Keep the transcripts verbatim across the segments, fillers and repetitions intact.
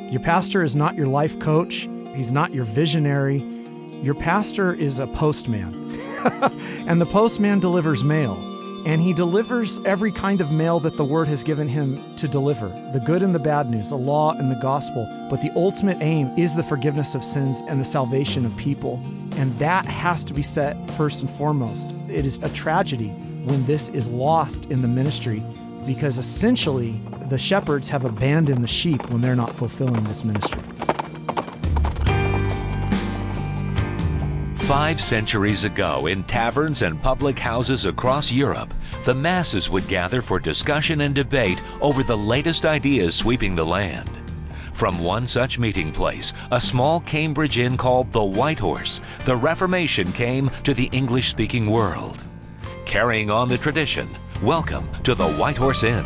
Your pastor is not your life coach. He's not your visionary. Your pastor is a postman. And the postman delivers mail. And he delivers every kind of mail that the Word has given him to deliver, the good and the bad news, the law and the gospel. But the ultimate aim is the forgiveness of sins and the salvation of people. And that has to be set first and foremost. It is a tragedy when this is lost in the ministry, because essentially the shepherds have abandoned the sheep when they're not fulfilling this ministry. Five centuries ago, in taverns and public houses across Europe, the masses would gather for discussion and debate over the latest ideas sweeping the land. From one such meeting place, a small Cambridge inn called the White Horse, the Reformation came to the English-speaking world. Carrying on the tradition, welcome to the White Horse Inn.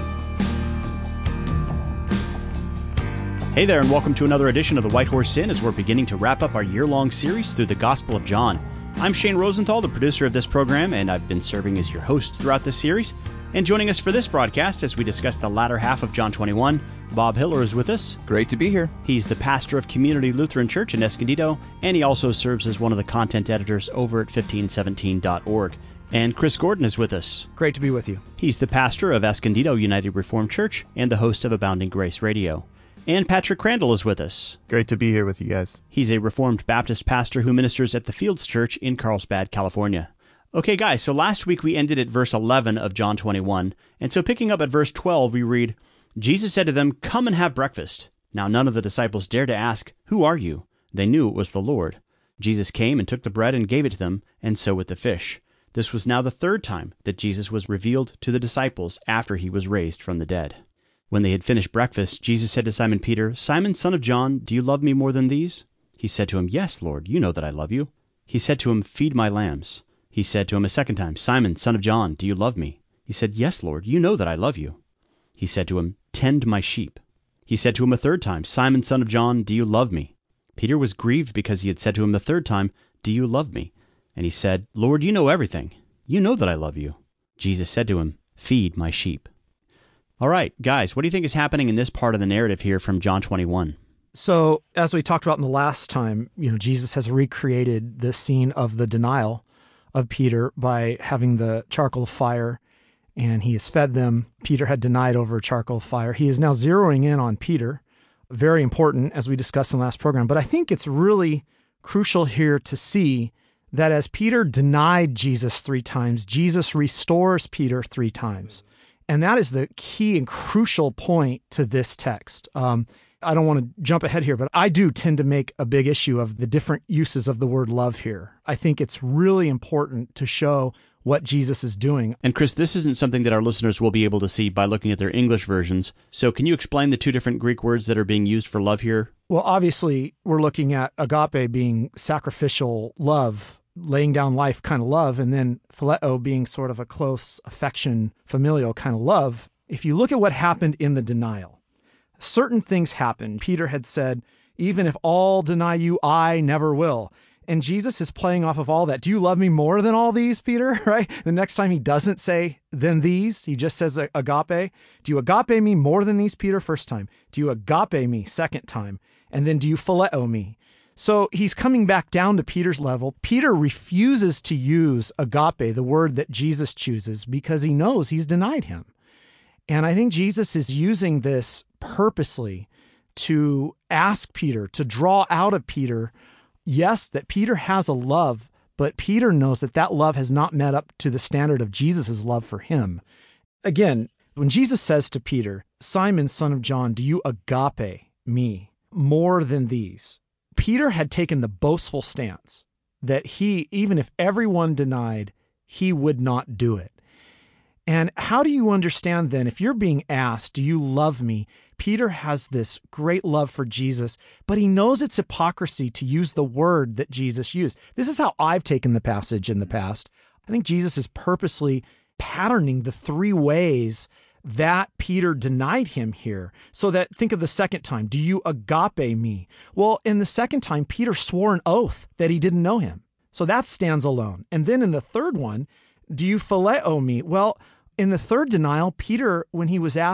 Hey there, and welcome to another edition of the White Horse Inn as we're beginning to wrap up our year-long series through the Gospel of John. I'm Shane Rosenthal, the producer of this program, and I've been serving as your host throughout this series. And joining us for this broadcast as we discuss the latter half of John twenty-one, Bob Hiller is with us. Great to be here. He's the pastor of Community Lutheran Church in Escondido, and he also serves as one of the content editors over at fifteen seventeen dot org. And Chris Gordon is with us. Great to be with you. He's the pastor of Escondido United Reformed Church and the host of Abounding Grace Radio. And Patrick Crandall is with us. Great to be here with you guys. He's a Reformed Baptist pastor who ministers at the Fields Church in Carlsbad, California. Okay, guys, so last week we ended at verse eleven of John twenty-one, and so picking up at verse twelve, we read, Jesus said to them, "Come and have breakfast." Now none of the disciples dared to ask, "Who are you?" They knew it was the Lord. Jesus came and took the bread and gave it to them, and so with the fish. This was now the third time that Jesus was revealed to the disciples after he was raised from the dead. When they had finished breakfast, Jesus said to Simon Peter, "Simon, son of John, do you love me more than these?" He said to him, "Yes, Lord, you know that I love you." He said to him, "Feed my lambs." He said to him a second time, "Simon, son of John, do you love me?" He said, "Yes, Lord, you know that I love you." He said to him, "Tend my sheep." He said to him a third time, "Simon, son of John, do you love me?" Peter was grieved because he had said to him the third time, "Do you love me?" And he said, "Lord, you know everything. You know that I love you." Jesus said to him, "Feed my sheep." All right, guys, what do you think is happening in this part of the narrative here from John twenty-one? So, as we talked about in the last time, you know, Jesus has recreated the scene of the denial of Peter by having the charcoal fire, and he has fed them. Peter had denied over a charcoal fire. He is now zeroing in on Peter. Very important, as we discussed in the last program. But I think it's really crucial here to see that as Peter denied Jesus three times, Jesus restores Peter three times. And that is the key and crucial point to this text. Um, I don't want to jump ahead here, but I do tend to make a big issue of the different uses of the word love here. I think it's really important to show what Jesus is doing. And Chris, this isn't something that our listeners will be able to see by looking at their English versions. So can you explain the two different Greek words that are being used for love here? Well, obviously, we're looking at agape being sacrificial love, laying down life kind of love, and then phileo being sort of a close affection, familial kind of love. If you look at what happened in the denial, certain things happened. Peter had said, "Even if all deny you, I never will." And Jesus is playing off of all that. Do you love me more than all these, Peter? Right? The next time he doesn't say than these, he just says agape. Do you agape me more than these, Peter? First time. Do you agape me? Second time. And then do you phileo me? So he's coming back down to Peter's level. Peter refuses to use agape, the word that Jesus chooses, because he knows he's denied him. And I think Jesus is using this purposely to ask Peter, to draw out of Peter, yes, that Peter has a love, but Peter knows that that love has not met up to the standard of Jesus' love for him. Again, when Jesus says to Peter, "Simon, son of John, do you agape me more than these?" Peter had taken the boastful stance that he, even if everyone denied, he would not do it. And how do you understand then, if you're being asked, "Do you love me?" Peter has this great love for Jesus, but he knows it's hypocrisy to use the word that Jesus used. This is how I've taken the passage in the past. I think Jesus is purposely patterning the three ways that Peter denied him here. So that, think of the second time, "Do you agape me?" Well, in the second time, Peter swore an oath that he didn't know him. So that stands alone. And then in the third one, "Do you phileo me?" Well, in the third denial, Peter, when he was asked,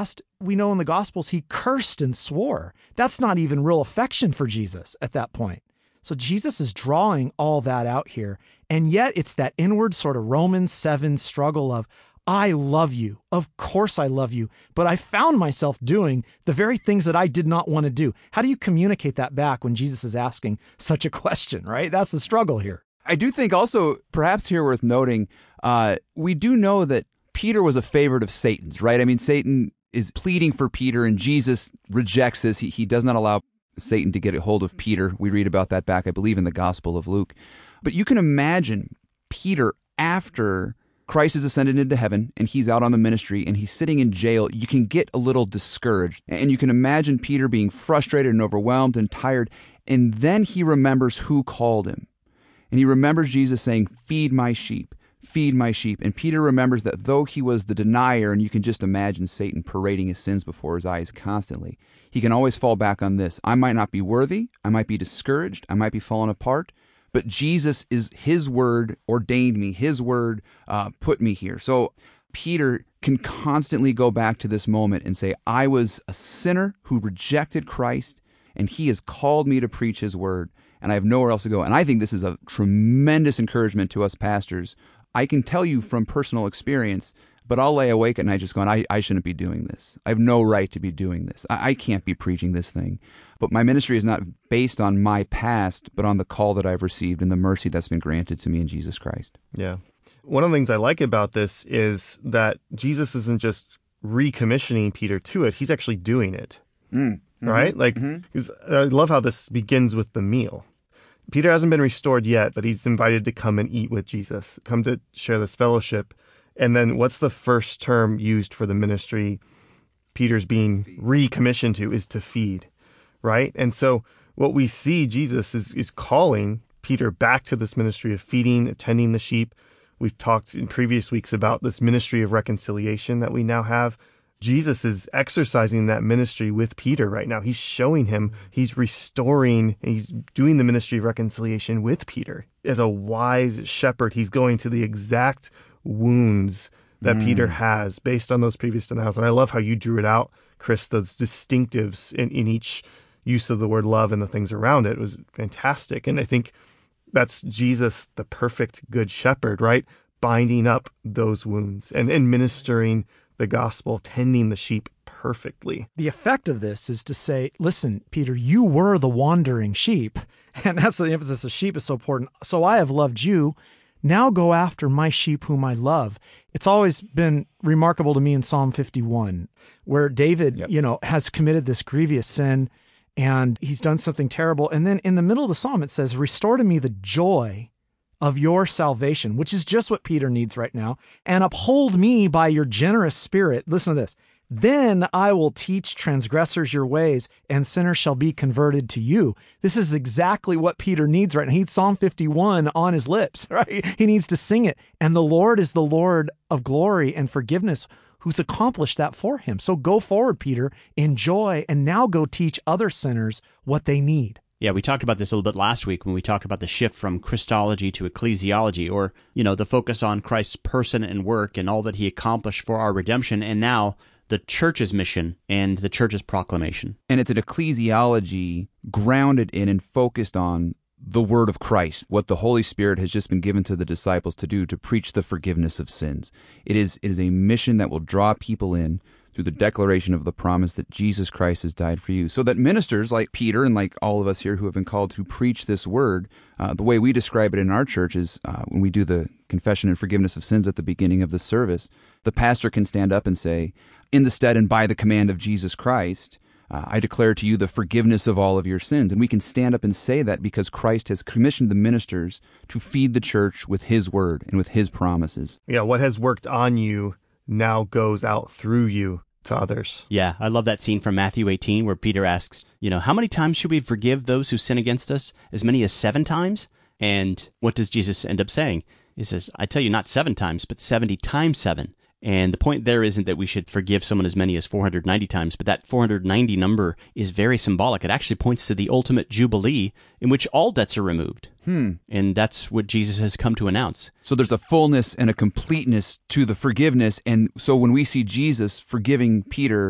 we know in the Gospels he cursed and swore. That's not even real affection for Jesus at that point. So Jesus is drawing all that out here. And yet it's that inward sort of Romans seven struggle of, I love you. Of course I love you. But I found myself doing the very things that I did not want to do. How do you communicate that back when Jesus is asking such a question, right? That's the struggle here. I do think also, perhaps here worth noting, uh, we do know that Peter was a favorite of Satan's, right? I mean, Satan is pleading for Peter, and Jesus rejects this. He, he does not allow Satan to get a hold of Peter. We read about that back, I believe, in the Gospel of Luke. But you can imagine Peter after Christ is ascended into heaven and he's out on the ministry and he's sitting in jail. You can get a little discouraged, and you can imagine Peter being frustrated and overwhelmed and tired. And then he remembers who called him. And he remembers Jesus saying, feed my sheep, feed my sheep. And Peter remembers that though he was the denier, and you can just imagine Satan parading his sins before his eyes constantly, he can always fall back on this. I might not be worthy. I might be discouraged. I might be falling apart. But Jesus is, his word ordained me. His word uh, put me here. So Peter can constantly go back to this moment and say, I was a sinner who rejected Christ, and he has called me to preach his word, and I have nowhere else to go. And I think this is a tremendous encouragement to us pastors. I can tell you from personal experience, but I'll lay awake at night just going, I, I shouldn't be doing this. I have no right to be doing this. I, I can't be preaching this thing. But my ministry is not based on my past, but on the call that I've received and the mercy that's been granted to me in Jesus Christ. Yeah. One of the things I like about this is that Jesus isn't just recommissioning Peter to it. He's actually doing it. Mm. Mm-hmm. Right? Like, mm-hmm. I love how this begins with the meal. Peter hasn't been restored yet, but he's invited to come and eat with Jesus, come to share this fellowship. And then what's the first term used for the ministry Peter's being recommissioned to is to feed, right? And so what we see, Jesus is, is calling Peter back to this ministry of feeding, attending the sheep. We've talked in previous weeks about this ministry of reconciliation that we now have. Jesus is exercising that ministry with Peter right now. He's showing him, he's restoring, he's doing the ministry of reconciliation with Peter. As a wise shepherd, he's going to the exact wounds that mm. Peter has based on those previous denials. And I love how you drew it out, Chris, those distinctives in, in each use of the word love and the things around it. It was fantastic. And I think that's Jesus, the perfect good shepherd, right? Binding up those wounds and, and ministering the gospel, tending the sheep perfectly. The effect of this is to say, listen, Peter, you were the wandering sheep. And that's the emphasis of sheep is so important. So I have loved you. Now go after my sheep whom I love. It's always been remarkable to me in Psalm fifty-one, where David, yep. you know, has committed this grievous sin and he's done something terrible. And then in the middle of the psalm, it says, restore to me the joy of your salvation, which is just what Peter needs right now, and uphold me by your generous spirit. Listen to this. Then I will teach transgressors your ways, and sinners shall be converted to you. This is exactly what Peter needs right now. He needs Psalm fifty-one on his lips, right? He needs to sing it. And the Lord is the Lord of glory and forgiveness, who's accomplished that for him. So go forward, Peter, enjoy, and now go teach other sinners what they need. Yeah, we talked about this a little bit last week when we talked about the shift from Christology to ecclesiology, or, you know, the focus on Christ's person and work and all that he accomplished for our redemption, and now the church's mission and the church's proclamation. And it's an ecclesiology grounded in and focused on the word of Christ, what the Holy Spirit has just been given to the disciples to do, to preach the forgiveness of sins. It is, it is a mission that will draw people in through the declaration of the promise that Jesus Christ has died for you. So that ministers like Peter and like all of us here who have been called to preach this word, uh, the way we describe it in our church is uh, when we do the confession and forgiveness of sins at the beginning of the service, the pastor can stand up and say, in the stead and by the command of Jesus Christ, uh, I declare to you the forgiveness of all of your sins. And we can stand up and say that because Christ has commissioned the ministers to feed the church with his word and with his promises. Yeah, what has worked on you now goes out through you to others. Yeah, I love that scene from Matthew eighteen where Peter asks, you know, how many times should we forgive those who sin against us? As many as seven times? And what does Jesus end up saying? He says, I tell you, not seven times, but seventy times seven. And the point there isn't that we should forgive someone as many as four hundred ninety times, but that four hundred ninety number is very symbolic. It actually points to the ultimate jubilee in which all debts are removed. Hmm. And that's what Jesus has come to announce. So there's a fullness and a completeness to the forgiveness. And so when we see Jesus forgiving Peter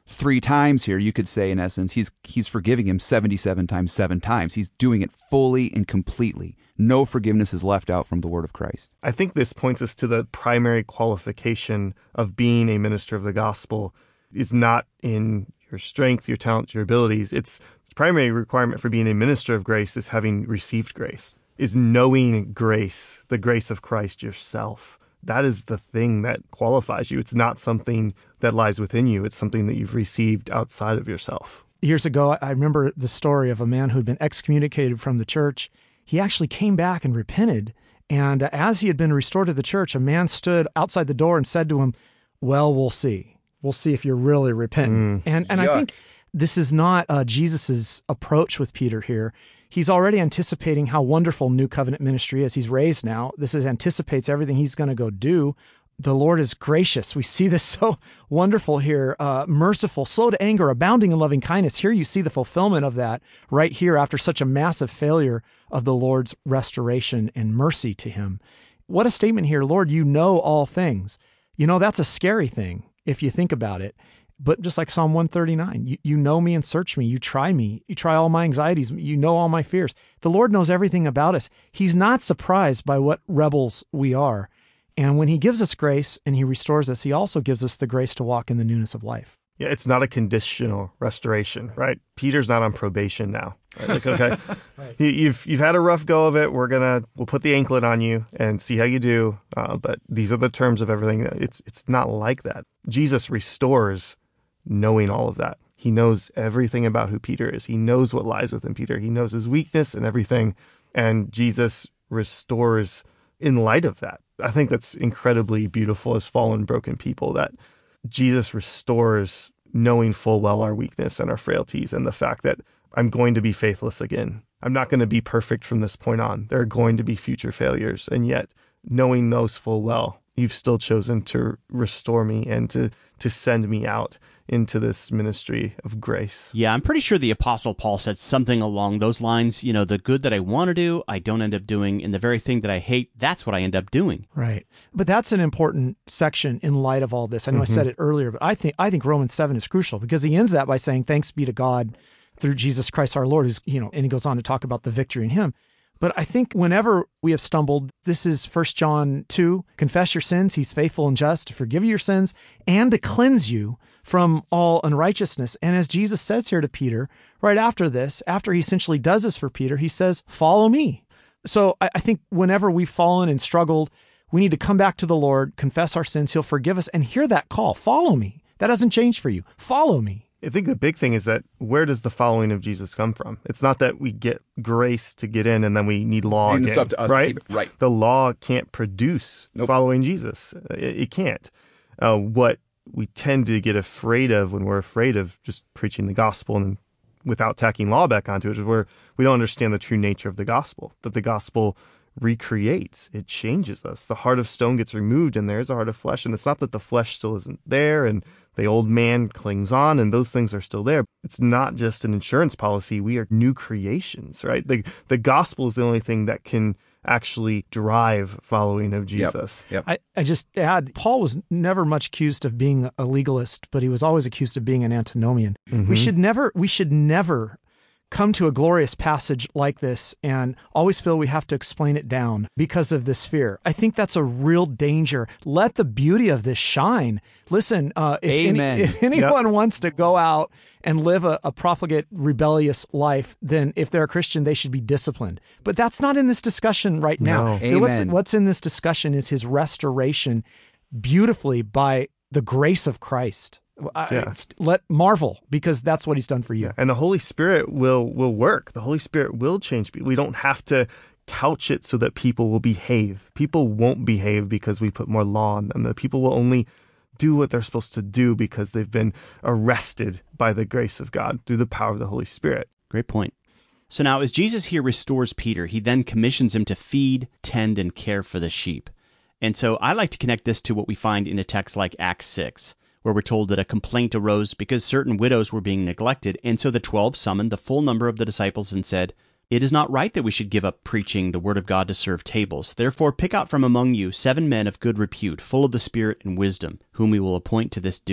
three times here, you could say, in essence, he's he's forgiving him seventy-seven times seven times. He's doing it fully and completely. No forgiveness is left out from the word of Christ. I think this points us to the primary qualification of being a minister of the gospel is not in your strength, your talents, your abilities. It's the primary requirement for being a minister of grace is having received grace, is knowing grace, the grace of Christ yourself. That is the thing that qualifies you. It's not something that lies within you. It's something that you've received outside of yourself. Years ago, I remember the story of a man who'd been excommunicated from the church. He actually came back and repented. And as he had been restored to the church, a man stood outside the door and said to him, well, we'll see. We'll see if you're really repentant. Mm. And and Yuck. I think this is not uh, Jesus's approach with Peter here. He's already anticipating how wonderful New Covenant ministry is. He's raised now. This is anticipates everything he's going to go do. The Lord is gracious. We see this so wonderful here. Uh, merciful, slow to anger, abounding in loving kindness. Here you see the fulfillment of that right here after such a massive failure of the Lord's restoration and mercy to him. What a statement here. Lord, you know all things. You know, that's a scary thing if you think about it. But just like Psalm one thirty-nine, you, you know me and search me. You try me. You try all my anxieties. You know all my fears. The Lord knows everything about us. He's not surprised by what rebels we are. And when he gives us grace and he restores us, he also gives us the grace to walk in the newness of life. Yeah, it's not a conditional restoration, right? Peter's not on probation now. Right? Like, okay, right. you, you've you've had a rough go of it. We're gonna we'll put the anklet on you and see how you do. Uh, but these are the terms of everything. It's it's not like that. Jesus restores, knowing all of that. He knows everything about who Peter is. He knows what lies within Peter. He knows his weakness and everything. And Jesus restores in light of that. I think that's incredibly beautiful as fallen, broken people, that Jesus restores knowing full well our weakness and our frailties and the fact that I'm going to be faithless again. I'm not going to be perfect from this point on. There are going to be future failures. And yet, knowing those full well, you've still chosen to restore me and to, to send me out into this ministry of grace. Yeah, I'm pretty sure the Apostle Paul said something along those lines. You know, the good that I want to do, I don't end up doing, and the very thing that I hate, that's what I end up doing. Right. But that's an important section in light of all this. I know mm-hmm. I said it earlier, but I think I think Romans seven is crucial because he ends that by saying, thanks be to God through Jesus Christ our Lord, who's, you know, and he goes on to talk about the victory in him. But I think whenever we have stumbled, this is First John two, confess your sins. He's faithful and just to forgive you your sins and to cleanse you from all unrighteousness. And as Jesus says here to Peter, right after this, after he essentially does this for Peter, he says, follow me. So I, I think whenever we've fallen and struggled, we need to come back to the Lord, confess our sins. He'll forgive us and hear that call. Follow me. That hasn't changed for you. Follow me. I think the big thing is that where does the following of Jesus come from? It's not that we get grace to get in and then we need law and again, it's up to us right? To keep it right. The law can't produce nope. following Jesus. It, it can't. Uh, what we tend to get afraid of when we're afraid of just preaching the gospel and without tacking law back onto it is where we don't understand the true nature of the gospel, that the gospel recreates. It changes us. The heart of stone gets removed and there's a heart of flesh. And it's not that the flesh still isn't there and the old man clings on and those things are still there. It's not just an insurance policy. We are new creations, right? The, the gospel is the only thing that can actually drive following of Jesus. Yep. Yep. I, I just add, Paul was never much accused of being a legalist, but he was always accused of being an antinomian. Mm-hmm. We should never, we should never come to a glorious passage like this and always feel we have to explain it down because of this fear. I think that's a real danger. Let the beauty of this shine. Listen, uh, if, Amen. Any, if anyone yep. wants to go out and live a, a profligate, rebellious life, then if they're a Christian, they should be disciplined. But that's not in this discussion right now. No. What's, what's in this discussion is his restoration beautifully by the grace of Christ. Yeah. Let marvel because that's what he's done for you. Yeah. And the Holy Spirit will will work. The Holy Spirit will change people. We don't have to couch it so that people will behave. People won't behave because we put more law on them. The people will only do what they're supposed to do because they've been arrested by the grace of God through the power of the Holy Spirit. Great point. So now as Jesus here restores Peter, he then commissions him to feed, tend, and care for the sheep. And so I like to connect this to what we find in a text like Acts six. Where we're told that a complaint arose because certain widows were being neglected, and so the twelve summoned the full number of the disciples and said, "It is not right that we should give up preaching the word of God to serve tables. Therefore pick out from among you seven men of good repute, full of the Spirit and wisdom, whom we will appoint to this duty.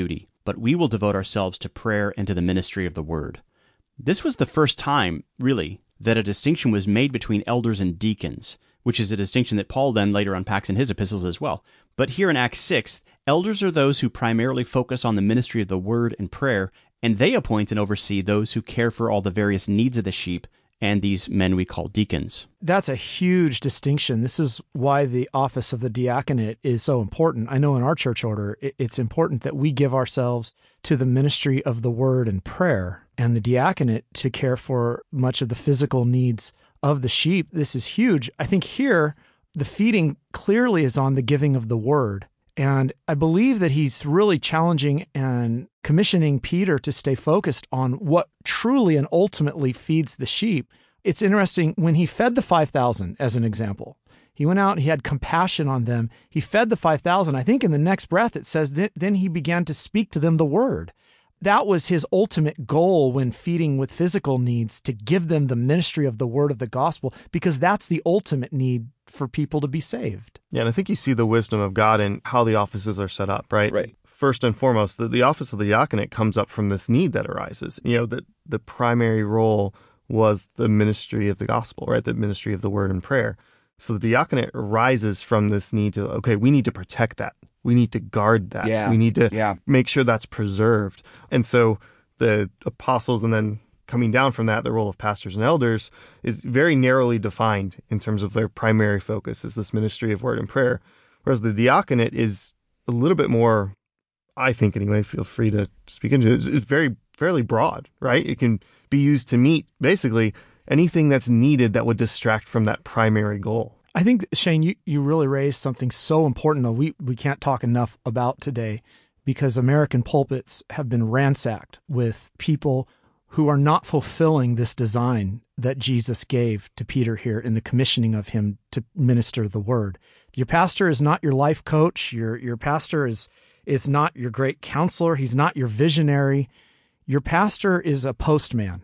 but we will devote ourselves to prayer and to the ministry of the word. This was the first time, really, that a distinction was made between elders and deacons, which is a distinction that Paul then later unpacks in his epistles as well. But here in Acts six, elders are those who primarily focus on the ministry of the word and prayer, and they appoint and oversee those who care for all the various needs of the sheep, and these men we call deacons. That's a huge distinction. This is why the office of the diaconate is so important. I know in our church order, it's important that we give ourselves to the ministry of the word and prayer, and the diaconate to care for much of the physical needs of the sheep. This is huge. I think here, the feeding clearly is on the giving of the word. And I believe that he's really challenging and commissioning Peter to stay focused on what truly and ultimately feeds the sheep. It's interesting, when he fed the five thousand, as an example, he went out, he had compassion on them, he fed the five thousand. I think in the next breath it says that then he began to speak to them the word. That was his ultimate goal when feeding with physical needs, to give them the ministry of the word of the gospel, because that's the ultimate need for people to be saved. Yeah, and I think you see the wisdom of God in how the offices are set up, right? Right. First and foremost, the, the office of the diaconate comes up from this need that arises. You know, that the primary role was the ministry of the gospel, right? The ministry of the word and prayer. So the diaconate arises from this need to, okay, we need to protect that. We need to guard that. Yeah. We need to Yeah. make sure that's preserved. And so the apostles, and then coming down from that, the role of pastors and elders is very narrowly defined in terms of their primary focus is this ministry of word and prayer. Whereas the diaconate is a little bit more, I think anyway, feel free to speak into it, it's, it's very, fairly broad, right? It can be used to meet basically anything that's needed that would distract from that primary goal. I think, Shane, you, you really raised something so important that we, we can't talk enough about today, because American pulpits have been ransacked with people who are not fulfilling this design that Jesus gave to Peter here in the commissioning of him to minister the word. Your pastor is not your life coach. Your your pastor is is not your great counselor. He's not your visionary. Your pastor is a postman,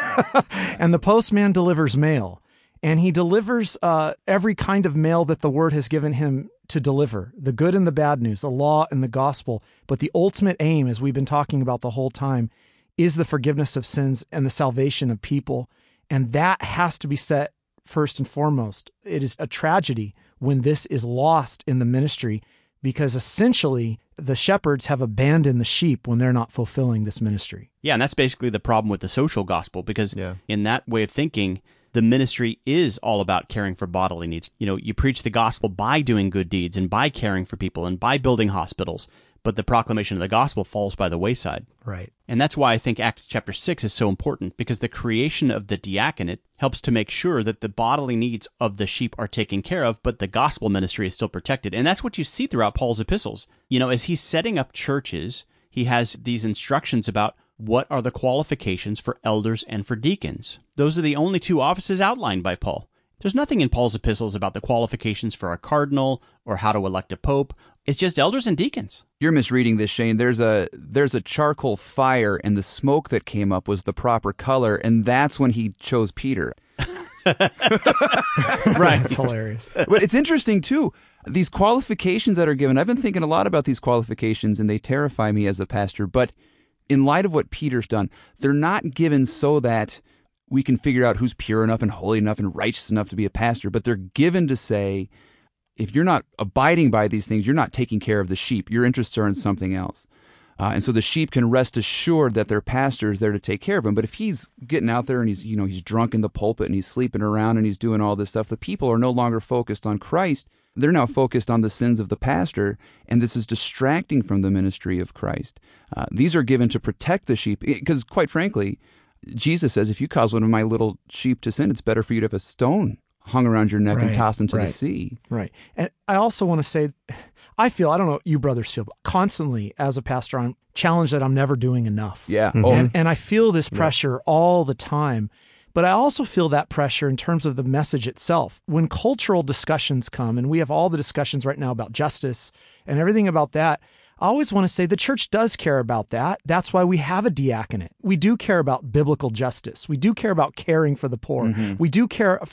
and the postman delivers mail. And he delivers uh, every kind of mail that the word has given him to deliver, the good and the bad news, the law and the gospel. But the ultimate aim, as we've been talking about the whole time, is the forgiveness of sins and the salvation of people. And that has to be set first and foremost. It is a tragedy when this is lost in the ministry, because essentially the shepherds have abandoned the sheep when they're not fulfilling this ministry. Yeah, and that's basically the problem with the social gospel, because Yeah. in that way of thinking, the ministry is all about caring for bodily needs. You know, you preach the gospel by doing good deeds and by caring for people and by building hospitals, but the proclamation of the gospel falls by the wayside. Right. And that's why I think Acts chapter six is so important, because the creation of the diaconate helps to make sure that the bodily needs of the sheep are taken care of, but the gospel ministry is still protected. And that's what you see throughout Paul's epistles. You know, as he's setting up churches, he has these instructions about what are the qualifications for elders and for deacons. Those are the only two offices outlined by Paul. There's nothing in Paul's epistles about the qualifications for a cardinal or how to elect a pope. It's just elders and deacons. You're misreading this, Shane. There's a there's a charcoal fire, and the smoke that came up was the proper color, and that's when he chose Peter. Right. It's hilarious. But it's interesting, too. These qualifications that are given, I've been thinking a lot about these qualifications, and they terrify me as a pastor. But in light of what Peter's done, they're not given so that we can figure out who's pure enough and holy enough and righteous enough to be a pastor, but they're given to say, if you're not abiding by these things, you're not taking care of the sheep. Your interests are in something else. Uh, and so the sheep can rest assured that their pastor is there to take care of them. But if he's getting out there and he's, you know, he's drunk in the pulpit and he's sleeping around and he's doing all this stuff, the people are no longer focused on Christ. They're now focused on the sins of the pastor, and this is distracting from the ministry of Christ. Uh, these are given to protect the sheep, because quite frankly, Jesus says, if you cause one of my little sheep to sin, it's better for you to have a stone hung around your neck Right, and tossed into right. the sea. Right. And I also want to say, I feel, I don't know what you brothers feel, but constantly as a pastor, I'm challenged that I'm never doing enough. Yeah. Mm-hmm. Oh, And, and I feel this pressure all the time. But I also feel that pressure in terms of the message itself. When cultural discussions come, and we have all the discussions right now about justice and everything about that, I always want to say the church does care about that. That's why we have a diaconate. We do care about biblical justice. We do care about caring for the poor. Mm-hmm. We do care for,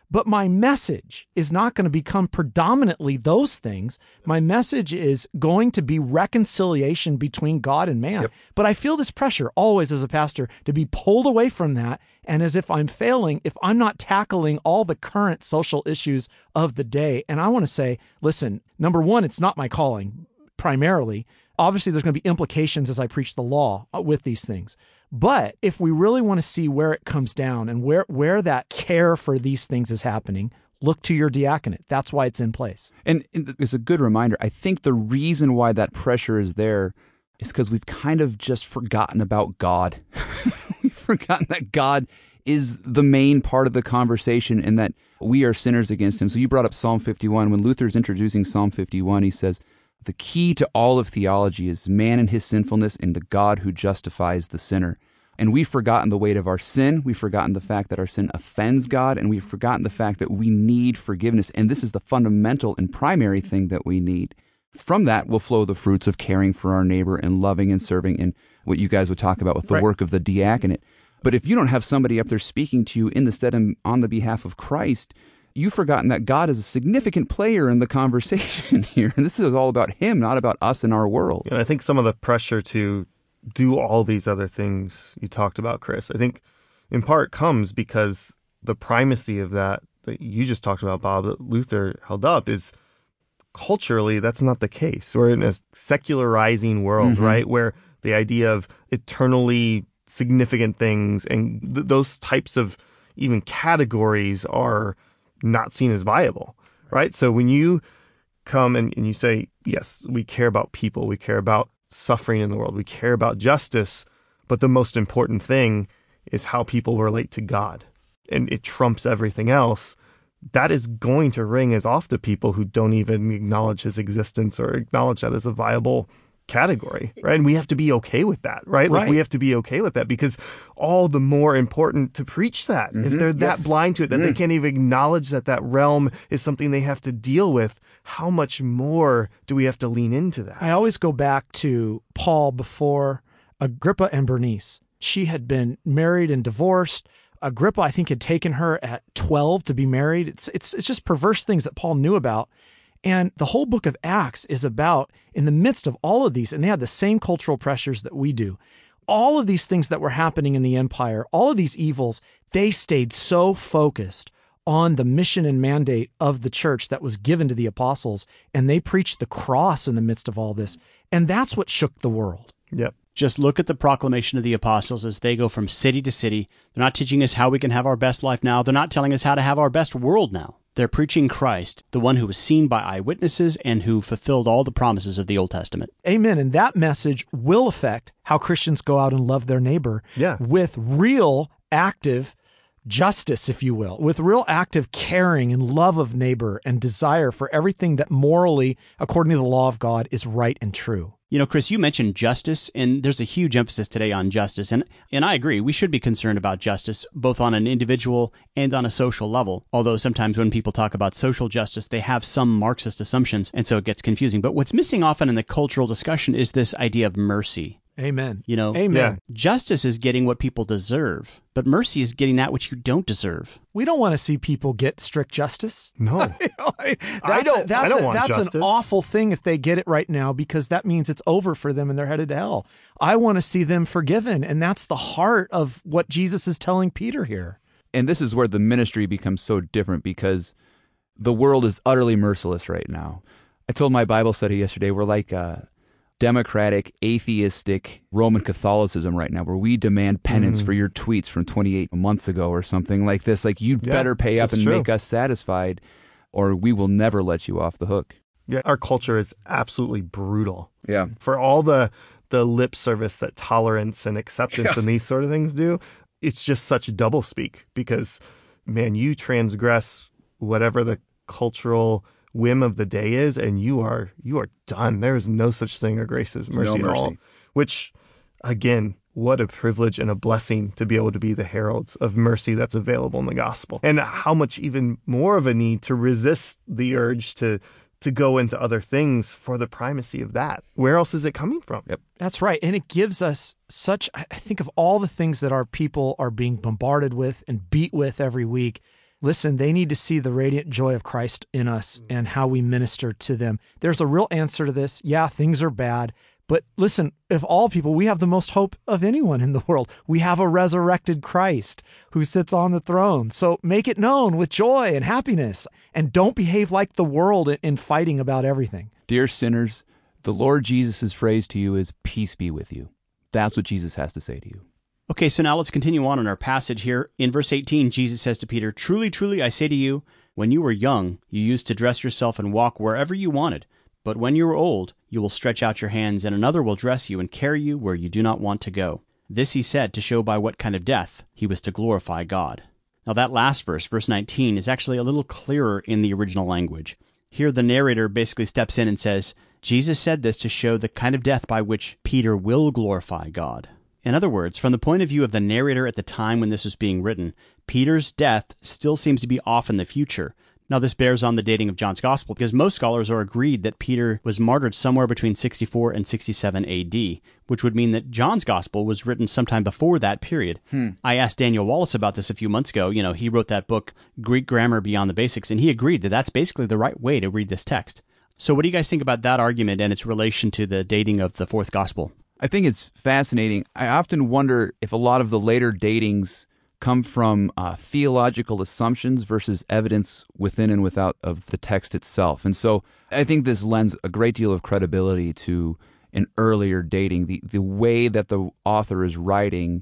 But my message is not going to become predominantly those things. My message is going to be reconciliation between God and man. Yep. But I feel this pressure always as a pastor to be pulled away from that. And as if I'm failing, if I'm not tackling all the current social issues of the day. And I want to say, listen, number one, it's not my calling primarily. Obviously, there's going to be implications as I preach the law with these things. But if we really want to see where it comes down and where, where that care for these things is happening, look to your diaconate. That's why it's in place. And it's a good reminder. I think the reason why that pressure is there is because we've kind of just forgotten about God. We've forgotten that God is the main part of the conversation and that we are sinners against him. So you brought up Psalm fifty-one. When Luther's introducing Psalm fifty-one, he says, the key to all of theology is man and his sinfulness and the God who justifies the sinner. And we've forgotten the weight of our sin. We've forgotten the fact that our sin offends God. And we've forgotten the fact that we need forgiveness. And this is the fundamental and primary thing that we need. From that will flow the fruits of caring for our neighbor and loving and serving and what you guys would talk about with the Right. work of the diaconate. But if you don't have somebody up there speaking to you in the stead and on the behalf of Christ, you've forgotten that God is a significant player in the conversation here. And this is all about him, not about us and our world. And I think some of the pressure to do all these other things you talked about, Chris, I think in part comes because the primacy of that that you just talked about, Bob, that Luther held up is culturally, that's not the case. We're in a secularizing world, Mm-hmm. right? Where the idea of eternally significant things and th- those types of even categories are not seen as viable, right? So when you come and, and you say, yes, we care about people, we care about suffering in the world, we care about justice, but the most important thing is how people relate to God, and it trumps everything else. That is going to ring as off to people who don't even acknowledge his existence or acknowledge that as a viable category, right? And we have to be okay with that, right? Like Right. we have to be okay with that because all the more important to preach that. If they're that Yes. blind to it, that they can't even acknowledge that that realm is something they have to deal with, how much more do we have to lean into that? I always go back to Paul before Agrippa and Bernice. She had been married and divorced. Agrippa, I think, had taken her at twelve to be married. It's it's it's just perverse things that Paul knew about. And the whole book of Acts is about, in the midst of all of these, and they had the same cultural pressures that we do, all of these things that were happening in the empire, all of these evils, they stayed so focused on the mission and mandate of the church that was given to the apostles, and they preached the cross in the midst of all this. And that's what shook the world. Yep. Just look at the proclamation of the apostles as they go from city to city. They're not teaching us how we can have our best life now. They're not telling us how to have our best world now. They're preaching Christ, the one who was seen by eyewitnesses and who fulfilled all the promises of the Old Testament. Amen. And that message will affect how Christians go out and love their neighbor Yeah. with real active justice, if you will, with real active caring and love of neighbor and desire for everything that morally, according to the law of God, is right and true. You know, Chris, you mentioned justice, and there's a huge emphasis today on justice. And, and I agree, we should be concerned about justice, both on an individual and on a social level. Although sometimes when people talk about social justice, they have some Marxist assumptions, and so it gets confusing. But what's missing often in the cultural discussion is this idea of mercy. Amen. You know, Amen. Yeah. justice is getting what people deserve, but mercy is getting that which you don't deserve. We don't want to see people get strict justice. No. You know, I- I that's don't- a- that's I don't a- want that's justice. an awful thing if they get it right now, because that means it's over for them and they're headed to hell. I want to see them forgiven, and that's the heart of what Jesus is telling Peter here. And this is where the ministry becomes so different because the world is utterly merciless right now. I told my Bible study yesterday, we're like uh, democratic, atheistic Roman Catholicism right now, where we demand penance Mm. for your tweets from twenty-eight months ago or something like this. Like, you Yeah, better pay up that's and true. make us satisfied, or we will never let you off the hook. Yeah. Our culture is absolutely brutal. Yeah. For all the the lip service that tolerance and acceptance and these sort of things do, it's just such doublespeak because, man, you transgress whatever the cultural whim of the day is, and you are you are done. There is no such thing or grace as mercy No at all. mercy. Which, again, what a privilege and a blessing to be able to be the heralds of mercy that's available in the gospel. And how much even more of a need to resist the urge to to go into other things for the primacy of that. Where else is it coming from? Yep. That's right. And it gives us such, I think of all the things that our people are being bombarded with and beat with every week. Listen, they need to see the radiant joy of Christ in us and how we minister to them. There's a real answer to this. Yeah, things are bad. But listen, of all people, we have the most hope of anyone in the world. We have a resurrected Christ who sits on the throne. So make it known with joy and happiness. And don't behave like the world in fighting about everything. Dear sinners, the Lord Jesus' phrase to you is, peace be with you. That's what Jesus has to say to you. Okay, so now let's continue on in our passage here. In verse eighteen, Jesus says to Peter, "Truly, truly, I say to you, when you were young, you used to dress yourself and walk wherever you wanted. But when you are old, you will stretch out your hands, and another will dress you and carry you where you do not want to go." This he said to show by what kind of death he was to glorify God. Now that last verse, verse nineteen, is actually a little clearer in the original language. Here the narrator basically steps in and says, Jesus said this to show the kind of death by which Peter will glorify God. In other words, from the point of view of the narrator at the time when this was being written, Peter's death still seems to be off in the future. Now, this bears on the dating of John's Gospel, because most scholars are agreed that Peter was martyred somewhere between sixty-four and sixty-seven A D, which would mean that John's Gospel was written sometime before that period. Hmm. I asked Daniel Wallace about this a few months ago. You know, he wrote that book, Greek Grammar Beyond the Basics, and he agreed that that's basically the right way to read this text. So what do you guys think about that argument and its relation to the dating of the fourth Gospel? I think it's fascinating. I often wonder if a lot of the later datings come from uh, theological assumptions versus evidence within and without of the text itself. And so I think this lends a great deal of credibility to an earlier dating. The, the way that the author is writing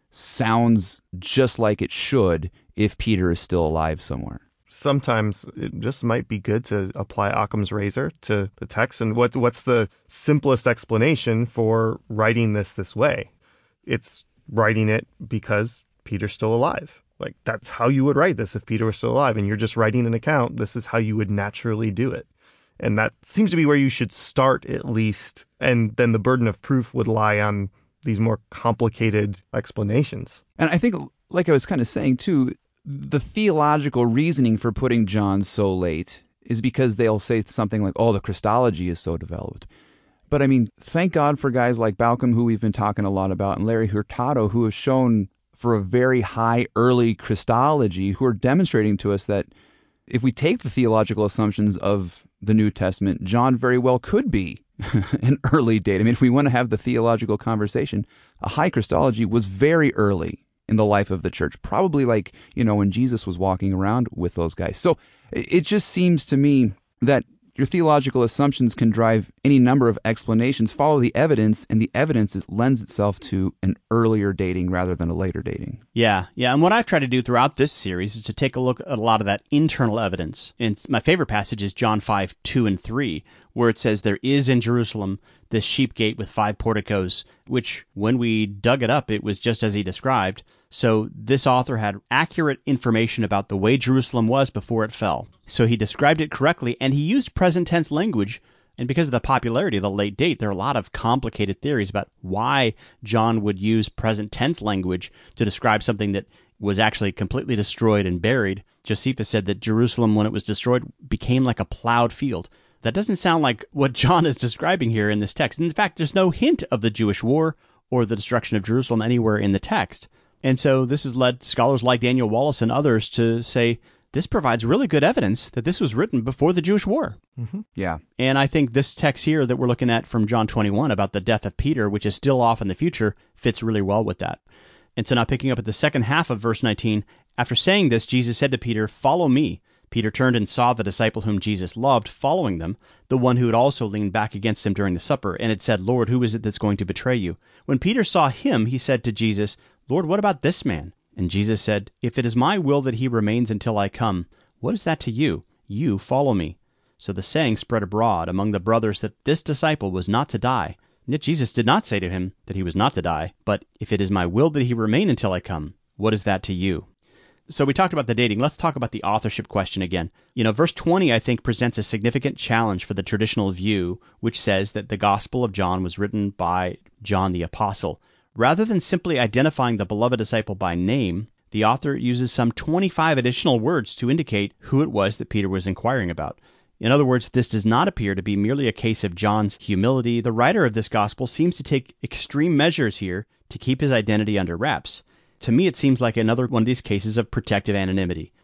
sounds just like it should if Peter is still alive somewhere. Sometimes it just might be good to apply Occam's razor to the text. And what, what's the simplest explanation for writing this this way? It's writing it because Peter's still alive. Like, that's how you would write this if Peter was still alive. And you're just writing an account. This is how you would naturally do it. And that seems to be where you should start, at least. And then the burden of proof would lie on these more complicated explanations. And I think, like I was kind of saying, too, the theological reasoning for putting John so late is because they'll say something like, oh, the Christology is so developed. But I mean, thank God for guys like Balcom, who we've been talking a lot about, and Larry Hurtado, who have shown for a very high early Christology, who are demonstrating to us that if we take the theological assumptions of the New Testament, John very well could be an early date. I mean, if we want to have the theological conversation, a high Christology was very early in the life of the church, probably like, you know, when Jesus was walking around with those guys. So it just seems to me that your theological assumptions can drive any number of explanations. Follow the evidence, and the evidence is, lends itself to an earlier dating rather than a later dating. Yeah, yeah. And what I've tried to do throughout this series is to take a look at a lot of that internal evidence. And my favorite passage is John five, two and three, where it says, "There is in Jerusalem this sheep gate with five porticos," which, when we dug it up, it was just as he described. So this author had accurate information about the way Jerusalem was before it fell. So he described it correctly, and he used present tense language. And because of the popularity of the late date, there are a lot of complicated theories about why John would use present tense language to describe something that was actually completely destroyed and buried. Josephus said that Jerusalem, when it was destroyed, became like a plowed field. That doesn't sound like what John is describing here in this text. In fact, there's no hint of the Jewish war or the destruction of Jerusalem anywhere in the text. And so this has led scholars like Daniel Wallace and others to say, this provides really good evidence that this was written before the Jewish war. Mm-hmm. Yeah. And I think this text here that we're looking at from John twenty-one about the death of Peter, which is still off in the future, fits really well with that. And so now picking up at the second half of verse nineteen, after saying this, Jesus said to Peter, "Follow me." Peter turned and saw the disciple whom Jesus loved following them, the one who had also leaned back against him during the supper, and had said, "Lord, who is it that's going to betray you?" When Peter saw him, he said to Jesus, "Lord, what about this man?" And Jesus said, "If it is my will that he remains until I come, what is that to you? You follow me." So the saying spread abroad among the brothers that this disciple was not to die. Yet Jesus did not say to him that he was not to die, but, "If it is my will that he remain until I come, what is that to you?" So we talked about the dating. Let's talk about the authorship question again. You know, verse twenty, I think, presents a significant challenge for the traditional view, which says that the Gospel of John was written by John the Apostle. Rather than simply identifying the beloved disciple by name, the author uses some twenty-five additional words to indicate who it was that Peter was inquiring about. In other words, this does not appear to be merely a case of John's humility. The writer of this gospel seems to take extreme measures here to keep his identity under wraps. To me, it seems like another one of these cases of protective anonymity.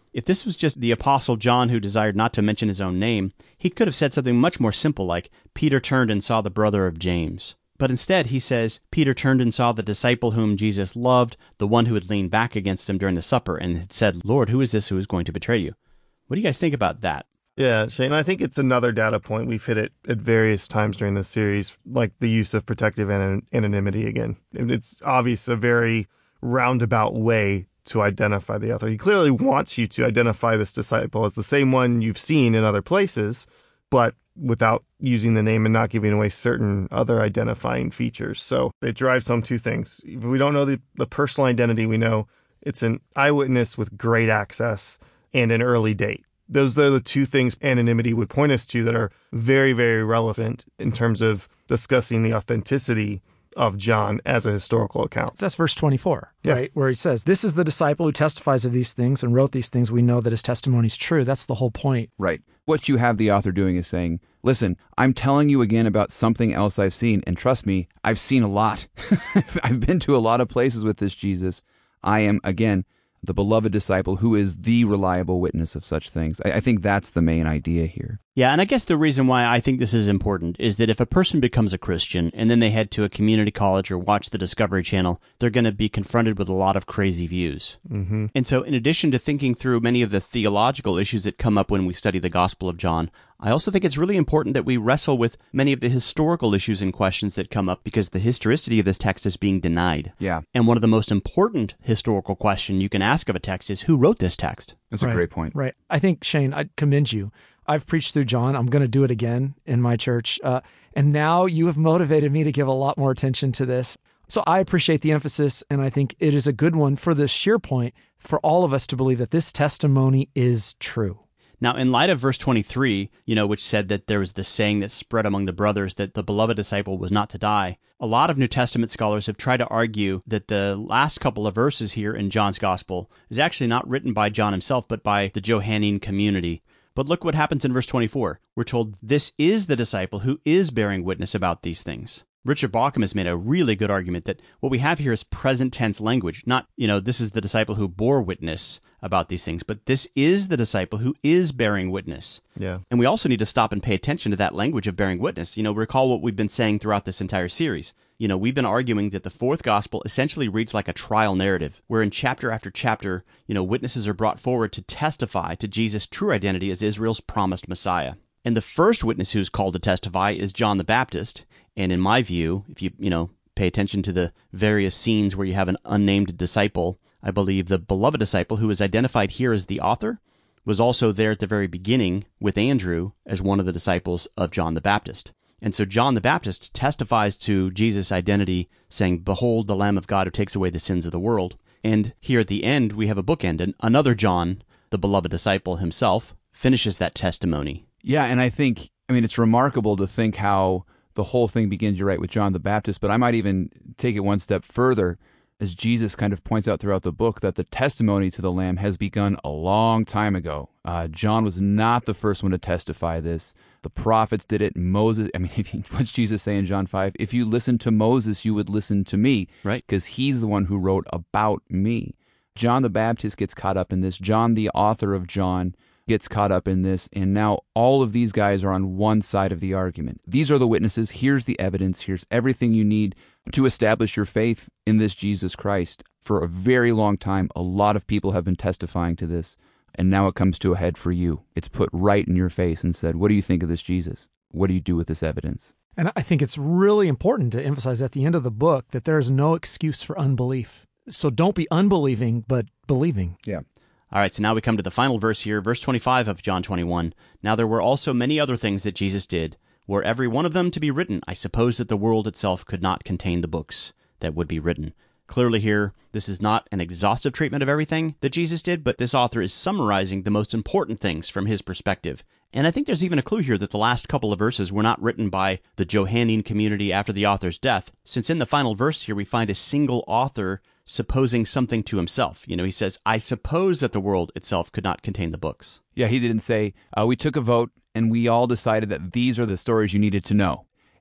If this was just the Apostle John who desired not to mention his own name, he could have said something much more simple like, Peter turned and saw the brother of James. But instead he says, Peter turned and saw the disciple whom Jesus loved, the one who had leaned back against him during the supper and had said, Lord, who is this who is going to betray you? What do you guys think about that? Yeah, Shane, I think it's another data point. We've hit it at various times during this series, like the use of protective an- anonymity again. It's obvious a very roundabout way to identify the author. He clearly wants you to identify this disciple as the same one you've seen in other places, but without using the name and not giving away certain other identifying features. So it drives home two things. If we don't know the, the personal identity, we know it's an eyewitness with great access and an early date. Those are the two things anonymity would point us to that are very, very relevant in terms of discussing the authenticity of John as a historical account. That's verse twenty-four, Yeah. right? Where he says, this is the disciple who testifies of these things and wrote these things. We know that his testimony is true. That's the whole point. Right. What you have the author doing is saying, listen, I'm telling you again about something else I've seen. And trust me, I've seen a lot. I've been to a lot of places with this Jesus. I am, again, the beloved disciple who is the reliable witness of such things. I, I think that's the main idea here. Yeah, and I guess the reason why I think this is important is that if a person becomes a Christian and then they head to a community college or watch the Discovery Channel, they're going to be confronted with a lot of crazy views. Mm-hmm. And so in addition to thinking through many of the theological issues that come up when we study the Gospel of John, I also think it's really important that we wrestle with many of the historical issues and questions that come up because the historicity of this text is being denied. Yeah. And one of the most important historical questions you can ask of a text is, who wrote this text? That's Right, a great point. Right. I think, Shane, I commend you. I've preached through John. I'm going to do it again in my church. Uh, and now you have motivated me to give a lot more attention to this. So I appreciate the emphasis, and I think it is a good one for the sheer point for all of us to believe that this testimony is true. Now, in light of verse twenty-three, you know, which said that there was this saying that spread among the brothers that the beloved disciple was not to die, a lot of New Testament scholars have tried to argue that the last couple of verses here in John's Gospel is actually not written by John himself, but by the Johannine community. But look what happens in verse twenty-four. We're told this is the disciple who is bearing witness about these things. Richard Bauckham has made a really good argument that what we have here is present tense language. Not, you know, this is the disciple who bore witness about these things, but this is the disciple who is bearing witness. Yeah. And we also need to stop and pay attention to that language of bearing witness. You know, recall what we've been saying throughout this entire series. You know, we've been arguing that the fourth gospel essentially reads like a trial narrative, where in chapter after chapter, you know, witnesses are brought forward to testify to Jesus' true identity as Israel's promised Messiah. And the first witness who's called to testify is John the Baptist. And in my view, if you, you know, pay attention to the various scenes where you have an unnamed disciple, I believe the beloved disciple who is identified here as the author was also there at the very beginning with Andrew as one of the disciples of John the Baptist. And so John the Baptist testifies to Jesus' identity, saying, "Behold, the Lamb of God who takes away the sins of the world." And here at the end, we have a bookend, and another John, the beloved disciple himself, finishes that testimony. Yeah, and I think, I mean, it's remarkable to think how the whole thing begins, you're right, with John the Baptist, but I might even take it one step further, as Jesus kind of points out throughout the book, that the testimony to the Lamb has begun a long time ago. Uh, John was not the first one to testify this. The prophets did it. Moses, I mean, if you, what's Jesus say in John five? If you listened to Moses, you would listen to me. Right. Because he's the one who wrote about me. John the Baptist gets caught up in this. John, the author of John, gets caught up in this, and now all of these guys are on one side of the argument. These are the witnesses. Here's the evidence. Here's everything you need to establish your faith in this Jesus Christ. For a very long time, a lot of people have been testifying to this, and now it comes to a head for you. It's put right in your face and said, what do you think of this Jesus? What do you do with this evidence? And I think it's really important to emphasize at the end of the book that there is no excuse for unbelief. So don't be unbelieving, but believing. Yeah. All right, so now we come to the final verse here, verse twenty-five of John twenty-one. Now there were also many other things that Jesus did. Were every one of them to be written, I suppose that the world itself could not contain the books that would be written. Clearly here, this is not an exhaustive treatment of everything that Jesus did, but this author is summarizing the most important things from his perspective. And I think there's even a clue here that the last couple of verses were not written by the Johannine community after the author's death, since in the final verse here we find a single author supposing something to himself. You know, he says, I suppose that the world itself could not contain the books. Yeah, he didn't say, uh, we took a vote and we all decided that these are the stories you needed to know.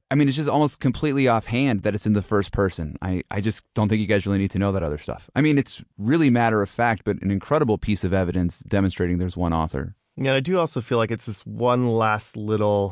I mean, it's just almost completely offhand that it's in the first person. I, I just don't think you guys really need to know that other stuff. I mean, it's really matter of fact, but an incredible piece of evidence demonstrating there's one author. Yeah, I do also feel like it's this one last little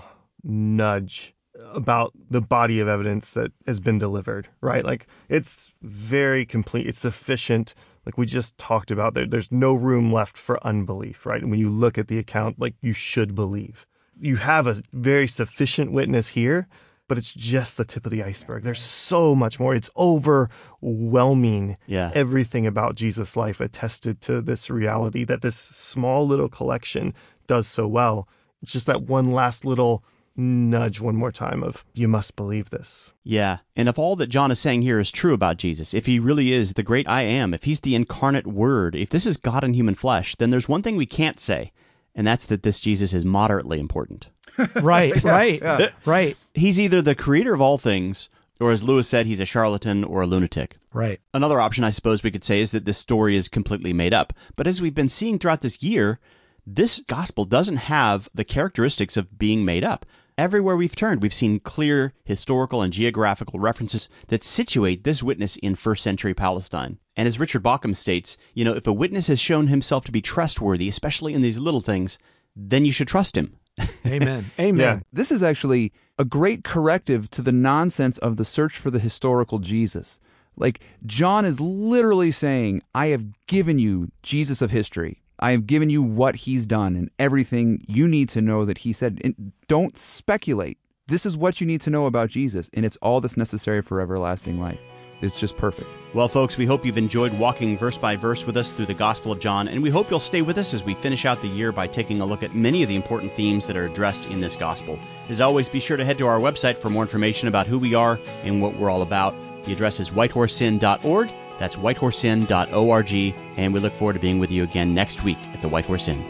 nudge about the body of evidence that has been delivered, right? Like, it's very complete. It's sufficient. Like we just talked about, there, there's no room left for unbelief, right? And when you look at the account, like, you should believe. You have a very sufficient witness here, but it's just the tip of the iceberg. There's so much more. It's overwhelming. Yeah. Everything about Jesus' life attested to this reality that this small little collection does so well. It's just that one last little nudge one more time of, you must believe this. Yeah, and if all that John is saying here is true about Jesus, if he really is the great I Am, if he's the incarnate Word, if this is God in human flesh, then there's one thing we can't say, and that's that this Jesus is moderately important. Right, right, yeah. right, He's either the creator of all things, or as Lewis said, he's a charlatan or a lunatic. right. Another option, I suppose we could say, is that this story is completely made up. But as we've been seeing throughout this year, this gospel doesn't have the characteristics of being made up. Everywhere we've turned, we've seen clear historical and geographical references that situate this witness in first century Palestine. And as Richard Bauckham states, you know, if a witness has shown himself to be trustworthy, especially in these little things, then you should trust him. Amen. Amen. Yeah. This is actually a great corrective to the nonsense of the search for the historical Jesus. Like, John is literally saying, I have given you Jesus of history. I have given you what he's done and everything you need to know that he said. And don't speculate. This is what you need to know about Jesus, and it's all that's necessary for everlasting life. It's just perfect. Well, folks, we hope you've enjoyed walking verse by verse with us through the Gospel of John, and we hope you'll stay with us as we finish out the year by taking a look at many of the important themes that are addressed in this Gospel. As always, be sure to head to our website for more information about who we are and what we're all about. The address is whitehorse inn dot org. That's whitehorse inn dot org, and we look forward to being with you again next week at the Whitehorse Inn.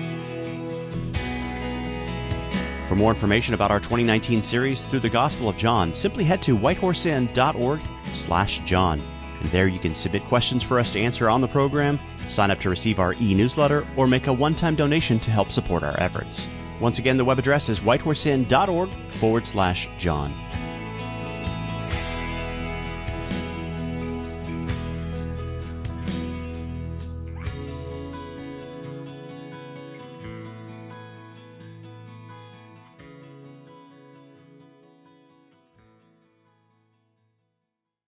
For more information about our twenty nineteen series through the Gospel of John, simply head to whitehorse inn dot org slash John. And there you can submit questions for us to answer on the program, sign up to receive our e-newsletter, or make a one-time donation to help support our efforts. Once again, the web address is whitehorse inn dot org forward slash John.